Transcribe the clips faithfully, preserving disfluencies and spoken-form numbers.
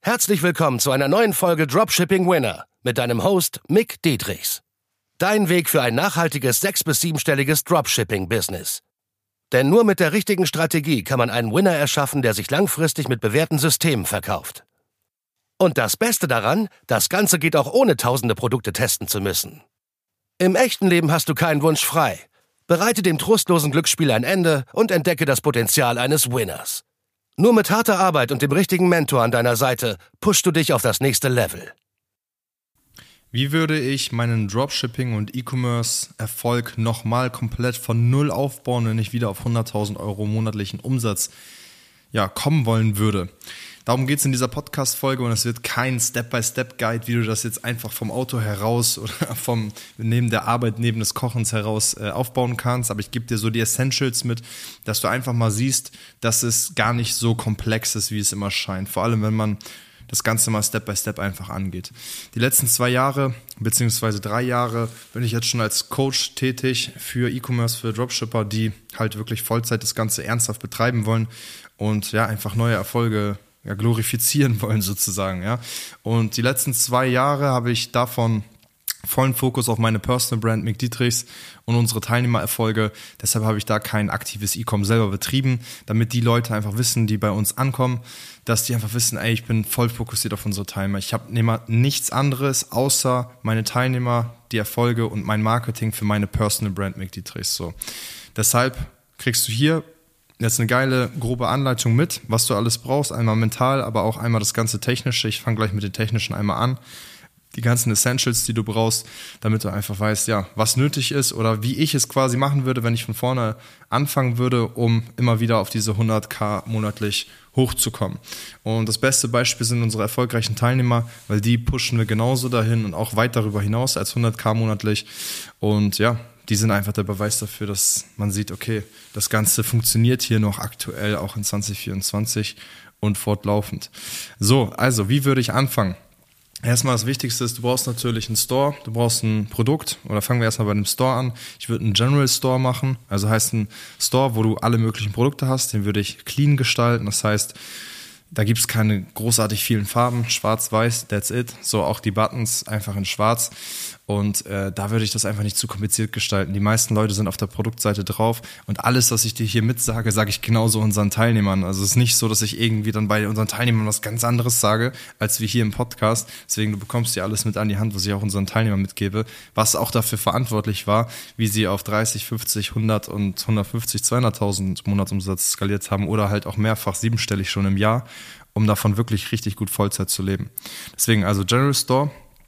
Herzlich willkommen zu einer neuen Folge Dropshipping Winner mit deinem Host Mick Dietrichs. Dein Weg für ein nachhaltiges sechs- bis siebenstelliges Dropshipping-Business. Denn nur mit der richtigen Strategie kann man einen Winner erschaffen, der sich langfristig mit bewährten Systemen verkauft. Und das Beste daran, das Ganze geht auch ohne tausende Produkte testen zu müssen. Im echten Leben hast du keinen Wunsch frei. Bereite dem trostlosen Glücksspiel ein Ende und entdecke das Potenzial eines Winners. Nur mit harter Arbeit und dem richtigen Mentor an deiner Seite pushst du dich auf das nächste Level. Wie würde ich meinen Dropshipping- und E-Commerce-Erfolg nochmal komplett von Null aufbauen, wenn ich wieder auf hunderttausend Euro monatlichen Umsatz ja, kommen wollen würde? Darum geht es in dieser Podcast-Folge und es wird kein Step-by-Step-Guide, wie du das jetzt einfach vom Auto heraus oder vom neben der Arbeit, neben des Kochens heraus äh, aufbauen kannst. Aber ich gebe dir so die Essentials mit, dass du einfach mal siehst, dass es gar nicht so komplex ist, wie es immer scheint. Vor allem, wenn man das Ganze mal Step by Step einfach angeht. Die letzten zwei Jahre, beziehungsweise drei Jahre, bin ich jetzt schon als Coach tätig für E-Commerce, für Dropshipper, die halt wirklich Vollzeit das Ganze ernsthaft betreiben wollen und ja, einfach neue Erfolge ja, glorifizieren wollen sozusagen. Ja. Und die letzten zwei Jahre habe ich davon vollen Fokus auf meine Personal Brand Mick Dietrichs und unsere Teilnehmererfolge. Deshalb habe ich da kein aktives E-Com selber betrieben, damit die Leute einfach wissen, die bei uns ankommen, dass die einfach wissen, ey, ich bin voll fokussiert auf unsere Teilnehmer. Ich habe nichts anderes außer meine Teilnehmer, die Erfolge und mein Marketing für meine Personal Brand Mick Dietrichs. So. Deshalb kriegst du hier jetzt eine geile, grobe Anleitung mit, was du alles brauchst. Einmal mental, aber auch einmal das ganze Technische. Ich fange gleich mit den Technischen einmal an. Die ganzen Essentials, die du brauchst, damit du einfach weißt, ja, was nötig ist oder wie ich es quasi machen würde, wenn ich von vorne anfangen würde, um immer wieder auf diese hunderttausend monatlich hochzukommen. Und das beste Beispiel sind unsere erfolgreichen Teilnehmer, weil die pushen wir genauso dahin und auch weit darüber hinaus als hunderttausend monatlich. Und ja, die sind einfach der Beweis dafür, dass man sieht, okay, das Ganze funktioniert hier noch aktuell, auch in zwanzig vierundzwanzig und fortlaufend. So, also, wie würde ich anfangen? Erstmal das Wichtigste ist, du brauchst natürlich einen Store, du brauchst ein Produkt, oder fangen wir erstmal bei einem Store an. Ich würde einen General Store machen, also heißt ein Store, wo du alle möglichen Produkte hast, den würde ich clean gestalten, das heißt, da gibt es keine großartig vielen Farben, schwarz, weiß, that's it, so auch die Buttons einfach in schwarz. Und äh, da würde ich das einfach nicht zu kompliziert gestalten. Die meisten Leute sind auf der Produktseite drauf und alles, was ich dir hier mitsage, sage ich genauso unseren Teilnehmern. Also es ist nicht so, dass ich irgendwie dann bei unseren Teilnehmern was ganz anderes sage, als wie hier im Podcast. Deswegen, du bekommst dir alles mit an die Hand, was ich auch unseren Teilnehmern mitgebe, was auch dafür verantwortlich war, wie sie auf dreißig, fünfzig, hundert und hundertfünfzig, zweihunderttausend Monatsumsatz skaliert haben oder halt auch mehrfach siebenstellig schon im Jahr, um davon wirklich richtig gut Vollzeit zu leben. Deswegen also General Store,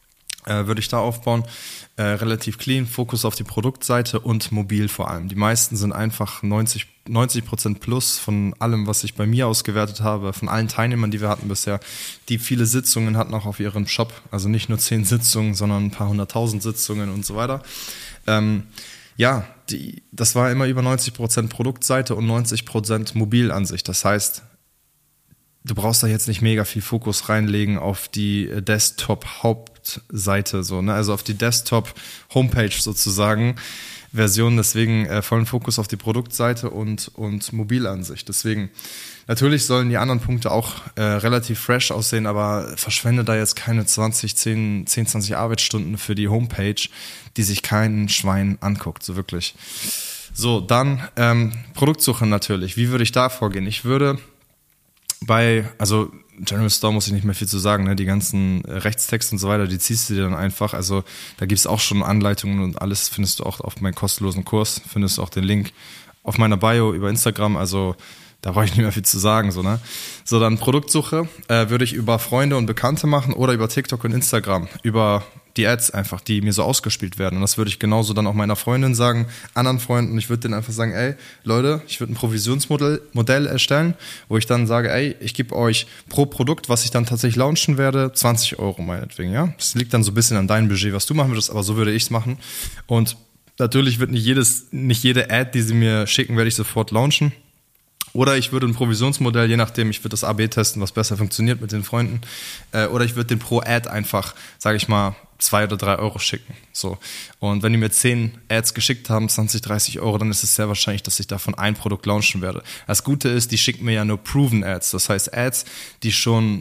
Äh, würde ich da aufbauen, äh, relativ clean, Fokus auf die Produktseite und mobil vor allem. Die meisten sind einfach neunzig Prozent plus von allem, was ich bei mir ausgewertet habe, von allen Teilnehmern, die wir hatten bisher, die viele Sitzungen hatten auch auf ihrem Shop, also nicht nur zehn Sitzungen, sondern ein paar hunderttausend Sitzungen und so weiter. Ähm, ja, die, das war immer über neunzig Prozent Produktseite und neunzig Prozent Mobilansicht. Das heißt, du brauchst da jetzt nicht mega viel Fokus reinlegen auf die Desktop-Hauptseite, so, ne? Also auf die Desktop-Homepage sozusagen Version, deswegen äh, vollen Fokus auf die Produktseite und, und Mobilansicht. Deswegen, natürlich sollen die anderen Punkte auch äh, relativ fresh aussehen, aber verschwende da jetzt keine zwanzig, zehn, zehn, zwanzig Arbeitsstunden für die Homepage, die sich kein Schwein anguckt, so wirklich. So, dann ähm, Produktsuche natürlich. Wie würde ich da vorgehen? Ich würde bei, also General Store muss ich nicht mehr viel zu sagen, ne? Die ganzen Rechtstexte und so weiter, die ziehst du dir dann einfach, also da gibt es auch schon Anleitungen und alles findest du auch auf meinem kostenlosen Kurs, findest du auch den Link auf meiner Bio über Instagram, also da brauche ich nicht mehr viel zu sagen, so, ne? So, dann Produktsuche äh, würde ich über Freunde und Bekannte machen oder über TikTok und Instagram, über die Ads einfach, die mir so ausgespielt werden. Und das würde ich genauso dann auch meiner Freundin sagen, anderen Freunden. Und ich würde denen einfach sagen, ey, Leute, ich würde ein Provisionsmodell Modell erstellen, wo ich dann sage, ey, ich gebe euch pro Produkt, was ich dann tatsächlich launchen werde, zwanzig Euro meinetwegen, ja. Das liegt dann so ein bisschen an deinem Budget, was du machen würdest, aber so würde ich es machen. Und natürlich wird nicht jedes, nicht jede Ad, die sie mir schicken, werde ich sofort launchen. Oder ich würde ein Provisionsmodell, je nachdem, ich würde das A B testen, was besser funktioniert mit den Freunden. Äh, oder ich würde den pro Ad einfach, sage ich mal, zwei oder drei Euro schicken. So. Und wenn die mir zehn Ads geschickt haben, zwanzig, dreißig Euro, dann ist es sehr wahrscheinlich, dass ich davon ein Produkt launchen werde. Das Gute ist, die schicken mir ja nur Proven Ads. Das heißt Ads, die schon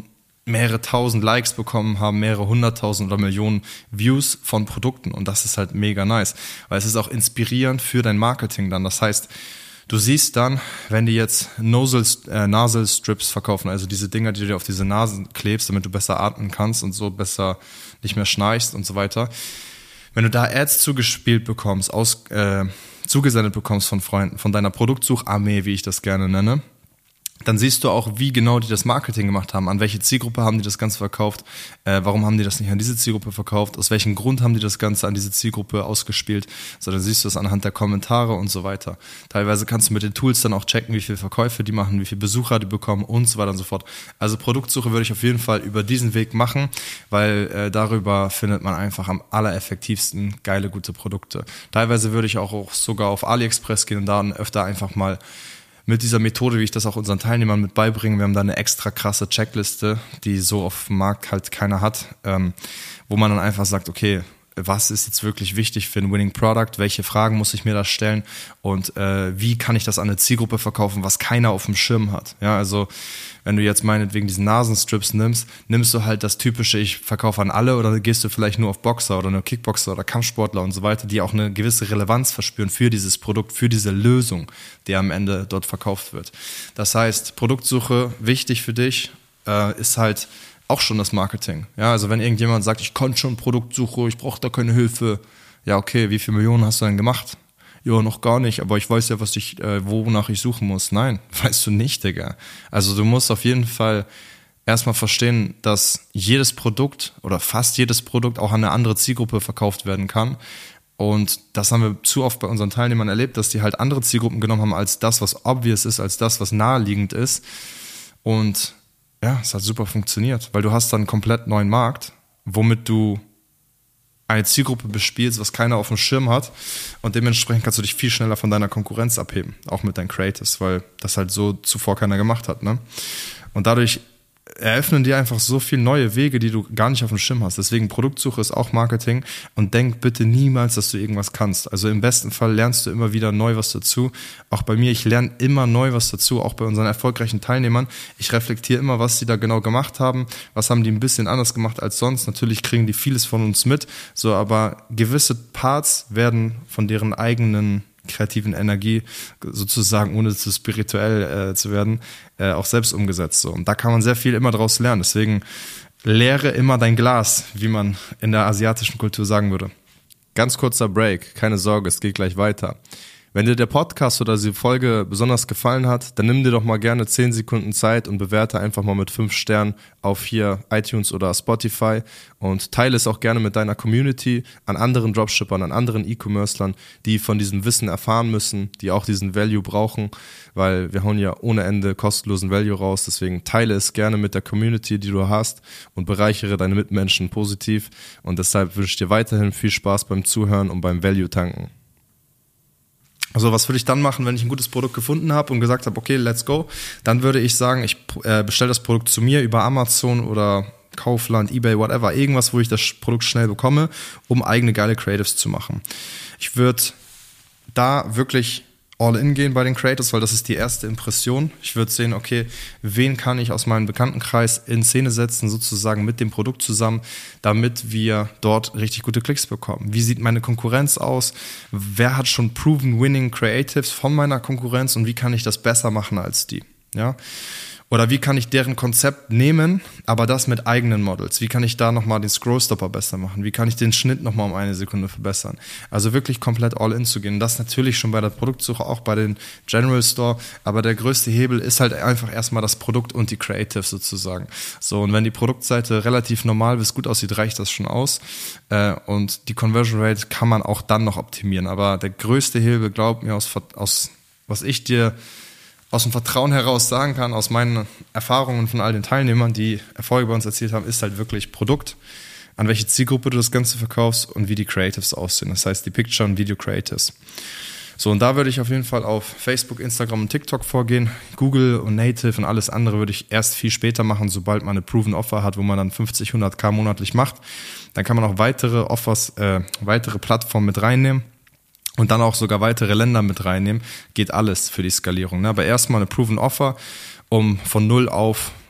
mehrere tausend Likes bekommen haben, mehrere hunderttausend oder Millionen Views von Produkten. Und das ist halt mega nice, weil es ist auch inspirierend für dein Marketing dann. Das heißt, du siehst dann, wenn die jetzt Nasal, äh, Nasal Strips verkaufen, also diese Dinger, die du dir auf diese Nasen klebst, damit du besser atmen kannst und so besser nicht mehr schnarchst und so weiter. Wenn du da Ads zugespielt bekommst, aus, äh, zugesendet bekommst von Freunden, von deiner Produktsucharmee, wie ich das gerne nenne, dann siehst du auch, wie genau die das Marketing gemacht haben, an welche Zielgruppe haben die das Ganze verkauft, äh, warum haben die das nicht an diese Zielgruppe verkauft, aus welchem Grund haben die das Ganze an diese Zielgruppe ausgespielt, so dann siehst du das anhand der Kommentare und so weiter. Teilweise kannst du mit den Tools dann auch checken, wie viele Verkäufe die machen, wie viele Besucher die bekommen und so weiter und so fort. Also Produktsuche würde ich auf jeden Fall über diesen Weg machen, weil äh, darüber findet man einfach am allereffektivsten geile, gute Produkte. Teilweise würde ich auch, auch sogar auf AliExpress gehen und da öfter einfach mal mit dieser Methode, wie ich das auch unseren Teilnehmern mit beibringe, wir haben da eine extra krasse Checkliste, die so auf dem Markt halt keiner hat, ähm, wo man dann einfach sagt, okay, was ist jetzt wirklich wichtig für ein Winning Product, welche Fragen muss ich mir da stellen und äh, wie kann ich das an eine Zielgruppe verkaufen, was keiner auf dem Schirm hat. Ja, also wenn du jetzt meinetwegen diesen Nasenstrips nimmst, nimmst du halt das typische, ich verkaufe an alle, oder gehst du vielleicht nur auf Boxer oder nur Kickboxer oder Kampfsportler und so weiter, die auch eine gewisse Relevanz verspüren für dieses Produkt, für diese Lösung, die am Ende dort verkauft wird. Das heißt, Produktsuche, wichtig für dich, äh, ist halt auch schon das Marketing. Ja, also wenn irgendjemand sagt, ich konnte schon Produktsuche, ich brauche da keine Hilfe. Ja, okay, wie viele Millionen hast du denn gemacht? Ja, noch gar nicht, aber ich weiß ja, was ich, äh, wonach ich suchen muss. Nein, weißt du nicht, Digga. Also du musst auf jeden Fall erstmal verstehen, dass jedes Produkt oder fast jedes Produkt auch an eine andere Zielgruppe verkauft werden kann. Und das haben wir zu oft bei unseren Teilnehmern erlebt, dass die halt andere Zielgruppen genommen haben als das, was obvious ist, als das, was naheliegend ist. Und ja, es hat super funktioniert, weil du hast dann einen komplett neuen Markt, womit du eine Zielgruppe bespielst, was keiner auf dem Schirm hat, und dementsprechend kannst du dich viel schneller von deiner Konkurrenz abheben, auch mit deinen Creatives, weil das halt so zuvor keiner gemacht hat, ne? Und dadurch eröffnen dir einfach so viele neue Wege, die du gar nicht auf dem Schirm hast. Deswegen Produktsuche ist auch Marketing, und denk bitte niemals, dass du irgendwas kannst. Also im besten Fall lernst du immer wieder neu was dazu. Auch bei mir, ich lerne immer neu was dazu, auch bei unseren erfolgreichen Teilnehmern. Ich reflektiere immer, was die da genau gemacht haben, was haben die ein bisschen anders gemacht als sonst. Natürlich kriegen die vieles von uns mit, so, aber gewisse Parts werden von deren eigenen kreativen Energie sozusagen, ohne zu spirituell äh, zu werden, äh, auch selbst umgesetzt. So. Und da kann man sehr viel immer draus lernen. Deswegen leere immer dein Glas, wie man in der asiatischen Kultur sagen würde. Ganz kurzer Break, keine Sorge, es geht gleich weiter. Wenn dir der Podcast oder die Folge besonders gefallen hat, dann nimm dir doch mal gerne zehn Sekunden Zeit und bewerte einfach mal mit fünf Sternen auf hier iTunes oder Spotify und teile es auch gerne mit deiner Community, an anderen Dropshippern, an anderen E-Commerclern, die von diesem Wissen erfahren müssen, die auch diesen Value brauchen, weil wir hauen ja ohne Ende kostenlosen Value raus. Deswegen teile es gerne mit der Community, die du hast, und bereichere deine Mitmenschen positiv. Und deshalb wünsche ich dir weiterhin viel Spaß beim Zuhören und beim Value-Tanken. Also was würde ich dann machen, wenn ich ein gutes Produkt gefunden habe und gesagt habe, okay, let's go? Dann würde ich sagen, ich äh, bestelle das Produkt zu mir über Amazon oder Kaufland, eBay, whatever, irgendwas, wo ich das Produkt schnell bekomme, um eigene geile Creatives zu machen. Ich würde da wirklich all in gehen bei den Creators, weil das ist die erste Impression. Ich würde sehen, okay, wen kann ich aus meinem Bekanntenkreis in Szene setzen, sozusagen mit dem Produkt zusammen, damit wir dort richtig gute Klicks bekommen. Wie sieht meine Konkurrenz aus? Wer hat schon proven winning Creatives von meiner Konkurrenz, und wie kann ich das besser machen als die? Ja? Oder wie kann ich deren Konzept nehmen, aber das mit eigenen Models? Wie kann ich da nochmal den Scrollstopper besser machen? Wie kann ich den Schnitt nochmal um eine Sekunde verbessern? Also wirklich komplett all in zu gehen. Das natürlich schon bei der Produktsuche, auch bei den General Store. Aber der größte Hebel ist halt einfach erstmal das Produkt und die Creative sozusagen. So, und wenn die Produktseite relativ normal bis gut aussieht, reicht das schon aus. Und die Conversion Rate kann man auch dann noch optimieren. Aber der größte Hebel, glaub mir, aus, aus was ich dir aus dem Vertrauen heraus sagen kann, aus meinen Erfahrungen von all den Teilnehmern, die Erfolge bei uns erzielt haben, ist halt wirklich Produkt, an welche Zielgruppe du das Ganze verkaufst und wie die Creatives aussehen. Das heißt, die Picture- und Video-Creatives. So, und da würde ich auf jeden Fall auf Facebook, Instagram und TikTok vorgehen. Google und Native und alles andere würde ich erst viel später machen, sobald man eine Proven Offer hat, wo man dann fünfzig, hundert K monatlich macht. Dann kann man auch weitere Offers, äh, weitere Plattformen mit reinnehmen. Und dann auch sogar weitere Länder mit reinnehmen, geht alles für die Skalierung. Ne? Aber erstmal eine Proven Offer, um von null auf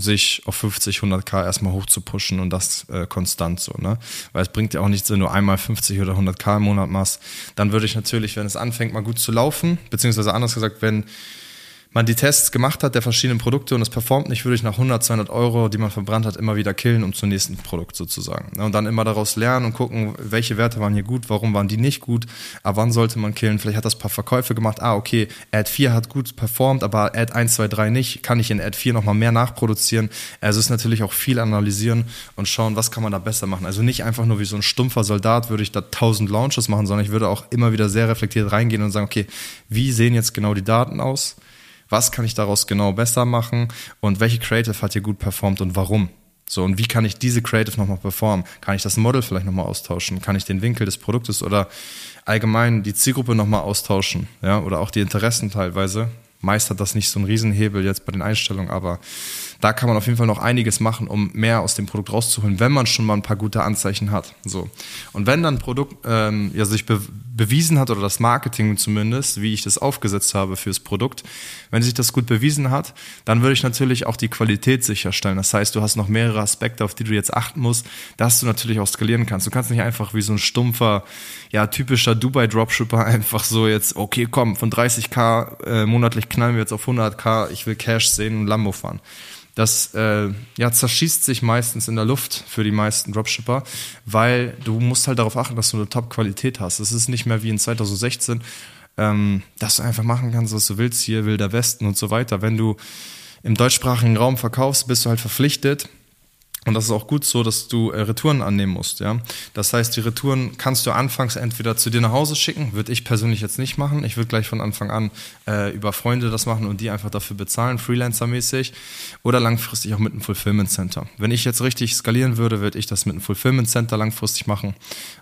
sich auf fünfzig, hunderttausend erstmal hoch zu pushen und das äh, konstant so, ne? Weil es bringt ja auch nichts, wenn du einmal fünfzig oder hunderttausend im Monat machst. Dann würde ich natürlich, wenn es anfängt mal gut zu laufen, beziehungsweise anders gesagt, wenn man die Tests gemacht hat der verschiedenen Produkte und es performt nicht, würde ich nach hundert, zweihundert Euro, die man verbrannt hat, immer wieder killen, um zum nächsten Produkt sozusagen. Und dann immer daraus lernen und gucken, welche Werte waren hier gut, warum waren die nicht gut, aber wann sollte man killen, vielleicht hat das ein paar Verkäufe gemacht, ah okay, Ad vier hat gut performt, aber Ad eins, zwei, drei nicht, kann ich in Ad vier nochmal mehr nachproduzieren. Also es ist natürlich auch viel analysieren und schauen, was kann man da besser machen. Also nicht einfach nur wie so ein stumpfer Soldat würde ich da tausend Launches machen, sondern ich würde auch immer wieder sehr reflektiert reingehen und sagen, okay, wie sehen jetzt genau die Daten aus? Was kann ich daraus genau besser machen und welche Creative hat hier gut performt und warum? So, und wie kann ich diese Creative nochmal performen? Kann ich das Model vielleicht nochmal austauschen? Kann ich den Winkel des Produktes oder allgemein die Zielgruppe nochmal austauschen? Ja, oder auch die Interessen teilweise. Meist hat das nicht so einen Riesenhebel jetzt bei den Einstellungen, aber da kann man auf jeden Fall noch einiges machen, um mehr aus dem Produkt rauszuholen, wenn man schon mal ein paar gute Anzeichen hat. So. Und wenn dann ein Produkt ähm, ja, sich be- bewiesen hat, oder das Marketing zumindest, wie ich das aufgesetzt habe fürs Produkt, wenn sich das gut bewiesen hat, dann würde ich natürlich auch die Qualität sicherstellen. Das heißt, du hast noch mehrere Aspekte, auf die du jetzt achten musst, dass du natürlich auch skalieren kannst. Du kannst nicht einfach wie so ein stumpfer, ja, typischer Dubai-Dropshipper einfach so jetzt, okay, komm, von dreißigtausend äh, monatlich knallen wir jetzt auf hunderttausend, ich will Cash sehen und Lambo fahren. Das äh, ja, zerschießt sich meistens in der Luft für die meisten Dropshipper, weil du musst halt darauf achten, dass du eine Top-Qualität hast. Es ist nicht mehr wie in zwanzig sechzehn, ähm, dass du einfach machen kannst, was du willst, hier Wilder Westen und so weiter. Wenn du im deutschsprachigen Raum verkaufst, bist du halt verpflichtet. Und das ist auch gut so, dass du äh, Retouren annehmen musst, ja. Das heißt, die Retouren kannst du anfangs entweder zu dir nach Hause schicken, würde ich persönlich jetzt nicht machen. Ich würde gleich von Anfang an äh, über Freunde das machen und die einfach dafür bezahlen, Freelancer-mäßig, oder langfristig auch mit einem Fulfillment Center. Wenn ich jetzt richtig skalieren würde, würde ich das mit einem Fulfillment Center langfristig machen.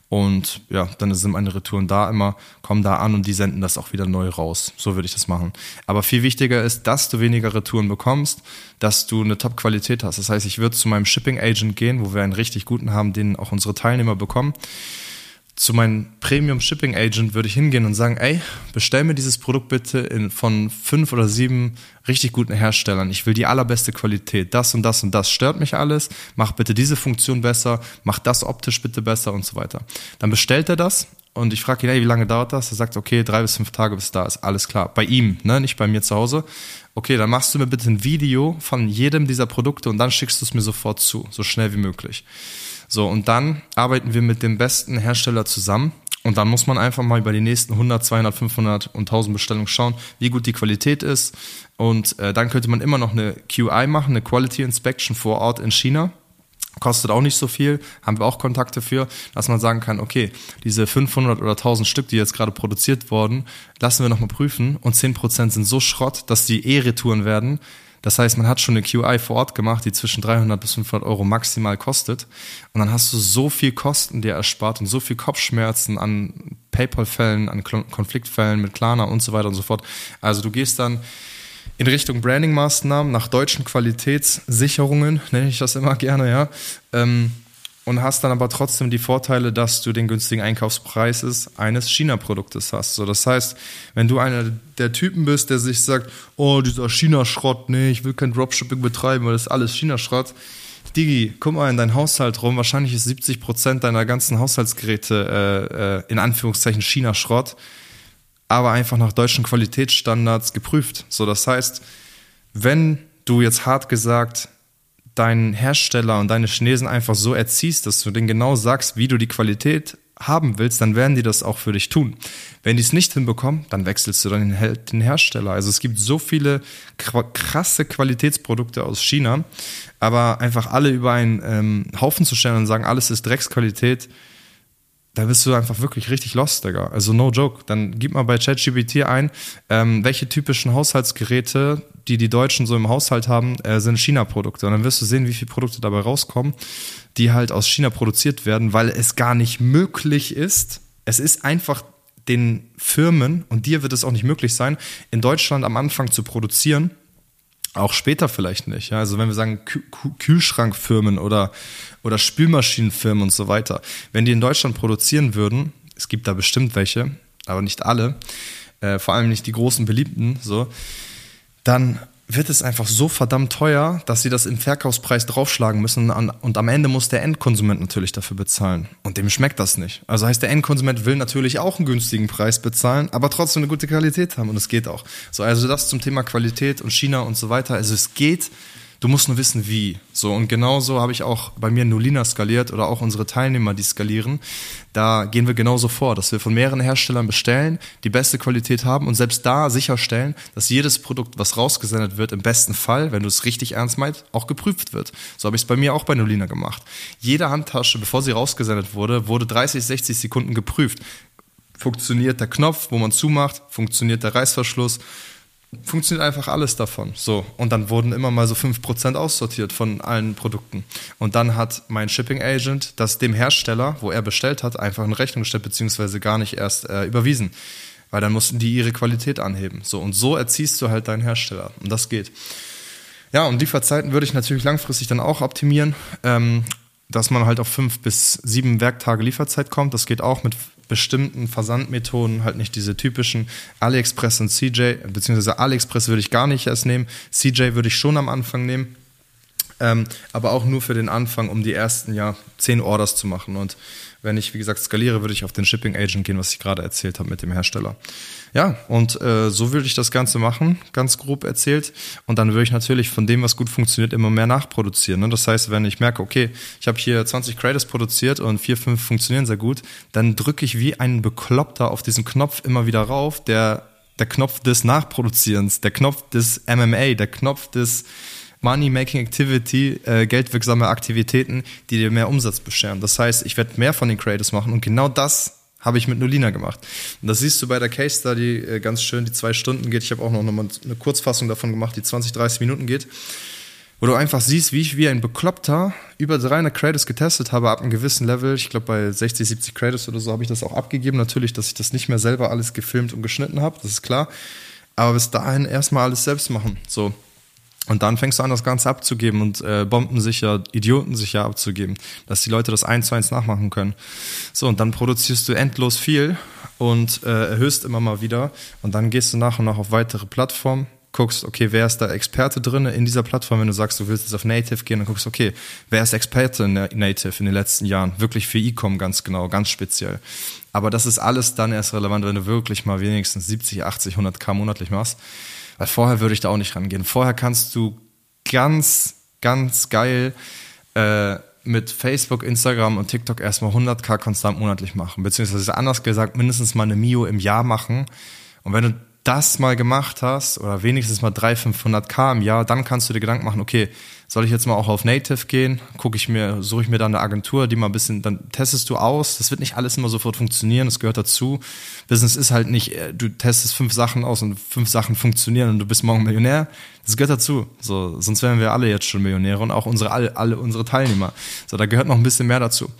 Und ja, dann sind meine Retouren da immer, kommen da an und die senden das auch wieder neu raus. So würde ich das machen. Aber viel wichtiger ist, dass du weniger Retouren bekommst, dass du eine Top-Qualität hast. Das heißt, ich würde zu meinem Shipping Agent gehen, wo wir einen richtig guten haben, den auch unsere Teilnehmer bekommen. Zu meinem Premium Shipping Agent würde ich hingehen und sagen, ey, bestell mir dieses Produkt bitte in, von fünf oder sieben richtig guten Herstellern. Ich will die allerbeste Qualität. Das und das und das stört mich alles. Mach bitte diese Funktion besser. Mach das optisch bitte besser und so weiter. Dann bestellt er das und ich frage ihn, ey, wie lange dauert das? Er sagt, okay, drei bis fünf Tage bis es da ist. Alles klar. Bei ihm, ne, nicht bei mir zu Hause. Okay, dann machst du mir bitte ein Video von jedem dieser Produkte und dann schickst du es mir sofort zu, so schnell wie möglich. So, und dann arbeiten wir mit dem besten Hersteller zusammen und dann muss man einfach mal über die nächsten hundert, zweihundert, fünfhundert und tausend Bestellungen schauen, wie gut die Qualität ist und äh, dann könnte man immer noch eine Q I machen, eine Quality Inspection vor Ort in China. Kostet auch nicht so viel, haben wir auch Kontakte für, dass man sagen kann, okay, diese fünfhundert oder tausend Stück, die jetzt gerade produziert wurden, lassen wir nochmal prüfen und zehn Prozent sind so Schrott, dass die eh Retouren werden. Das heißt, man hat schon eine Q I vor Ort gemacht, die zwischen dreihundert bis fünfhundert Euro maximal kostet. Und dann hast du so viel Kosten dir erspart und so viel Kopfschmerzen an PayPal-Fällen, an Konfliktfällen mit Klarna und so weiter und so fort. Also du gehst dann in Richtung Branding-Maßnahmen nach deutschen Qualitätssicherungen, nenne ich das immer gerne, ja. Ähm, und hast dann aber trotzdem die Vorteile, dass du den günstigen Einkaufspreis eines China-Produktes hast. So, das heißt, wenn du einer der Typen bist, der sich sagt, oh, dieser China-Schrott, nee, ich will kein Dropshipping betreiben, weil das ist alles China-Schrott. Digi, guck mal in deinen Haushalt rum, wahrscheinlich ist siebzig Prozent deiner ganzen Haushaltsgeräte äh, äh, in Anführungszeichen China-Schrott, aber einfach nach deutschen Qualitätsstandards geprüft. So, das heißt, wenn du jetzt hart gesagt deinen Hersteller und deine Chinesen einfach so erziehst, dass du denen genau sagst, wie du die Qualität haben willst, dann werden die das auch für dich tun. Wenn die es nicht hinbekommen, dann wechselst du dann den Hersteller. Also es gibt so viele krasse Qualitätsprodukte aus China, aber einfach alle über einen ähm, Haufen zu stellen und sagen, alles ist Drecksqualität, da bist du einfach wirklich richtig lost, Digga. Also no joke. Dann gib mal bei ChatGPT ein, ähm, welche typischen Haushaltsgeräte, die die Deutschen so im Haushalt haben, äh, sind China-Produkte. Und dann wirst du sehen, wie viele Produkte dabei rauskommen, die halt aus China produziert werden, weil es gar nicht möglich ist. Es ist einfach den Firmen, und dir wird es auch nicht möglich sein, in Deutschland am Anfang zu produzieren, auch später vielleicht nicht. Ja? Also wenn wir sagen Kü- Kü- Kühlschrankfirmen oder, oder Spülmaschinenfirmen und so weiter, wenn die in Deutschland produzieren würden, es gibt da bestimmt welche, aber nicht alle, äh, vor allem nicht die großen beliebten, so, dann wird es einfach so verdammt teuer, dass sie das im Verkaufspreis draufschlagen müssen und am Ende muss der Endkonsument natürlich dafür bezahlen. Und dem schmeckt das nicht. Also heißt, der Endkonsument will natürlich auch einen günstigen Preis bezahlen, aber trotzdem eine gute Qualität haben und es geht auch. So, also das zum Thema Qualität und China und so weiter. Also es geht, du musst nur wissen, wie. So, und genauso habe ich auch bei mir Nolina skaliert oder auch unsere Teilnehmer, die skalieren. Da gehen wir genauso vor, dass wir von mehreren Herstellern bestellen, die beste Qualität haben und selbst da sicherstellen, dass jedes Produkt, was rausgesendet wird, im besten Fall, wenn du es richtig ernst meinst, auch geprüft wird. So habe ich es bei mir auch bei Nolina gemacht. Jede Handtasche, bevor sie rausgesendet wurde, wurde dreißig, sechzig Sekunden geprüft. Funktioniert der Knopf, wo man zumacht? Funktioniert der Reißverschluss? Funktioniert einfach alles davon. So. Und dann wurden immer mal so fünf Prozent aussortiert von allen Produkten. Und dann hat mein Shipping Agent das dem Hersteller, wo er bestellt hat, einfach in Rechnung gestellt, beziehungsweise gar nicht erst äh, überwiesen. Weil dann mussten die ihre Qualität anheben. So. Und so erziehst du halt deinen Hersteller. Und das geht. Ja, und Lieferzeiten würde ich natürlich langfristig dann auch optimieren, ähm, dass man halt auf fünf bis sieben Werktage Lieferzeit kommt. Das geht auch mit bestimmten Versandmethoden, halt nicht diese typischen AliExpress und C J, beziehungsweise AliExpress würde ich gar nicht erst nehmen, C J würde ich schon am Anfang nehmen, ähm, aber auch nur für den Anfang, um die ersten, ja, zehn Orders zu machen. Und wenn ich, wie gesagt, skaliere, würde ich auf den Shipping Agent gehen, was ich gerade erzählt habe mit dem Hersteller. Ja, und äh, so würde ich das Ganze machen, ganz grob erzählt. Und dann würde ich natürlich von dem, was gut funktioniert, immer mehr nachproduzieren. Ne? Das heißt, wenn ich merke, okay, ich habe hier zwanzig Creators produziert und vier, fünf funktionieren sehr gut, dann drücke ich wie ein Bekloppter auf diesen Knopf immer wieder rauf, der, der Knopf des Nachproduzierens, der Knopf des M M A, der Knopf des Money-Making Activity, äh, geldwirksame Aktivitäten, die dir mehr Umsatz bescheren. Das heißt, ich werde mehr von den Creators machen und genau das habe ich mit Nolina gemacht. Und das siehst du bei der Case Study äh, ganz schön, die zwei Stunden geht. Ich habe auch noch mal eine Kurzfassung davon gemacht, die zwanzig, dreißig Minuten geht, wo du einfach siehst, wie ich wie ein Bekloppter über dreihundert Creators getestet habe ab einem gewissen Level. Ich glaube, bei sechzig, siebzig Creators oder so habe ich das auch abgegeben. Natürlich, dass ich das nicht mehr selber alles gefilmt und geschnitten habe, das ist klar. Aber bis dahin erstmal alles selbst machen. So. Und dann fängst du an, das Ganze abzugeben und äh, bombensicher, idiotensicher abzugeben, dass die Leute das eins zu eins nachmachen können. So, und dann produzierst du endlos viel und äh, erhöhst immer mal wieder. Und dann gehst du nach und nach auf weitere Plattformen, guckst, okay, wer ist da Experte drin in dieser Plattform? Wenn du sagst, du willst jetzt auf Native gehen, dann guckst du, okay, wer ist Experte in Native in den letzten Jahren? Wirklich für E-Com ganz genau, ganz speziell. Aber das ist alles dann erst relevant, wenn du wirklich mal wenigstens siebzig, achtzig, hundert K monatlich machst. Weil vorher würde ich da auch nicht rangehen. Vorher kannst du ganz, ganz geil äh, mit Facebook, Instagram und TikTok erstmal hundert K konstant monatlich machen. Beziehungsweise anders gesagt, mindestens mal eine Mio im Jahr machen. Und wenn du das mal gemacht hast oder wenigstens mal dreihundert, fünfhundert K im Jahr, dann kannst du dir Gedanken machen, okay, soll ich jetzt mal auch auf Native gehen? Gucke ich mir, suche ich mir dann eine Agentur, die mal ein bisschen, dann testest du aus. Das wird nicht alles immer sofort funktionieren, das gehört dazu. Business ist halt nicht, du testest fünf Sachen aus und fünf Sachen funktionieren und du bist morgen Millionär. Das gehört dazu. So, sonst wären wir alle jetzt schon Millionäre und auch unsere, alle, alle unsere Teilnehmer. So, da gehört noch ein bisschen mehr dazu.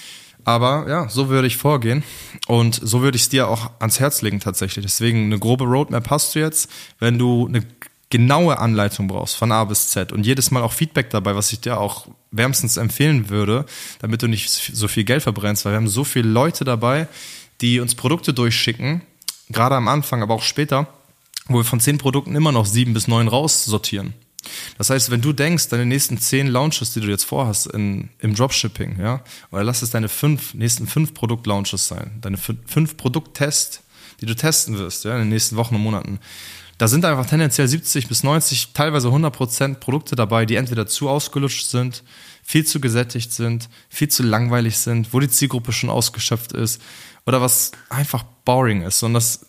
Aber ja, so würde ich vorgehen und so würde ich es dir auch ans Herz legen tatsächlich. Deswegen eine grobe Roadmap hast du jetzt. Wenn du eine genaue Anleitung brauchst von A bis Z und jedes Mal auch Feedback dabei, was ich dir auch wärmstens empfehlen würde, damit du nicht so viel Geld verbrennst, weil wir haben so viele Leute dabei, die uns Produkte durchschicken, gerade am Anfang, aber auch später, wo wir von zehn Produkten immer noch sieben bis neun raussortieren. Das heißt, wenn du denkst, deine nächsten zehn Launches, die du jetzt vorhast in, im Dropshipping, ja, oder lass es deine fünf, nächsten fünf Produkt-Launches sein, deine fünf, fünf Produkttests, die du testen wirst, ja, in den nächsten Wochen und Monaten, da sind einfach tendenziell siebzig bis neunzig, teilweise hundert Prozent Produkte dabei, die entweder zu ausgelutscht sind, viel zu gesättigt sind, viel zu langweilig sind, wo die Zielgruppe schon ausgeschöpft ist oder was einfach boring ist. Und das,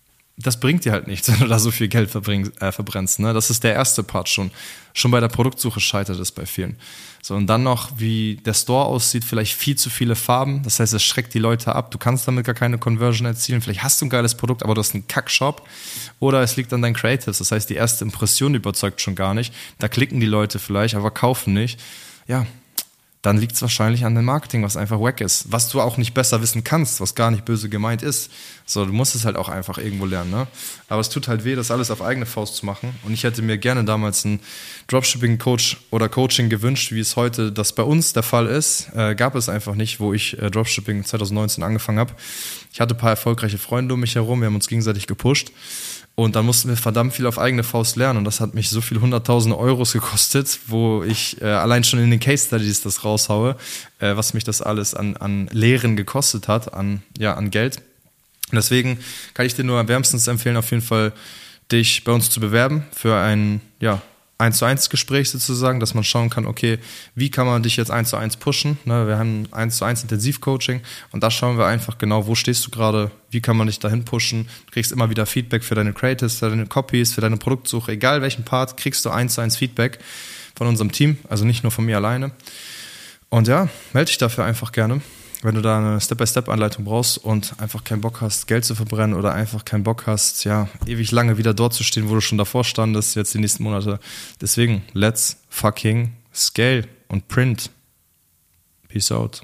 das bringt dir halt nichts, wenn du da so viel Geld verbringst, äh, verbrennst. Ne? Das ist der erste Part schon. Schon bei der Produktsuche scheitert es bei vielen. So, und dann noch, wie der Store aussieht, vielleicht viel zu viele Farben. Das heißt, es schreckt die Leute ab. Du kannst damit gar keine Conversion erzielen. Vielleicht hast du ein geiles Produkt, aber du hast einen Kack-Shop. Oder es liegt an deinen Creatives. Das heißt, die erste Impression überzeugt schon gar nicht. Da klicken die Leute vielleicht, aber kaufen nicht. Ja, dann liegt es wahrscheinlich an dem Marketing, was einfach wack ist. Was du auch nicht besser wissen kannst, was gar nicht böse gemeint ist. So, du musst es halt auch einfach irgendwo lernen, ne? Aber es tut halt weh, das alles auf eigene Faust zu machen. Und ich hätte mir gerne damals einen Dropshipping-Coach oder Coaching gewünscht, wie es heute das bei uns der Fall ist. Äh, gab es einfach nicht, wo ich äh, Dropshipping zwanzig neunzehn angefangen habe. Ich hatte ein paar erfolgreiche Freunde um mich herum, wir haben uns gegenseitig gepusht. Und dann mussten wir verdammt viel auf eigene Faust lernen und das hat mich so viel hunderttausende Euros gekostet, wo ich äh, allein schon in den Case Studies das raushaue, äh, was mich das alles an, an Lehren gekostet hat, an, ja, an Geld. Und deswegen kann ich dir nur wärmstens empfehlen, auf jeden Fall dich bei uns zu bewerben für ein, ja, eins zu eins Gespräch sozusagen, dass man schauen kann, okay, wie kann man dich jetzt eins zu eins pushen? Ne, wir haben eins zu eins Intensivcoaching und da schauen wir einfach genau, wo stehst du gerade, wie kann man dich dahin pushen? Du kriegst immer wieder Feedback für deine Creatives, für deine Copies, für deine Produktsuche, egal welchen Part, kriegst du eins zu eins Feedback von unserem Team, also nicht nur von mir alleine. Und ja, melde dich dafür einfach gerne, wenn du da eine Step-by-Step-Anleitung brauchst und einfach keinen Bock hast, Geld zu verbrennen oder einfach keinen Bock hast, ja, ewig lange wieder dort zu stehen, wo du schon davor standest, jetzt die nächsten Monate. Deswegen, let's fucking scale und print. Peace out.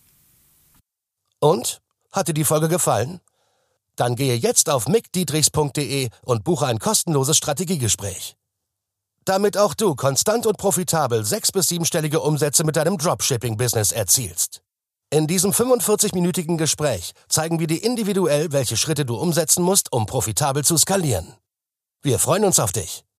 Und? Hat dir die Folge gefallen? Dann gehe jetzt auf mick dietrichs punkt de und buche ein kostenloses Strategiegespräch. Damit auch du konstant und profitabel sechs- bis siebenstellige Umsätze mit deinem Dropshipping-Business erzielst. In diesem fünfundvierzig-minütigen Gespräch zeigen wir dir individuell, welche Schritte du umsetzen musst, um profitabel zu skalieren. Wir freuen uns auf dich.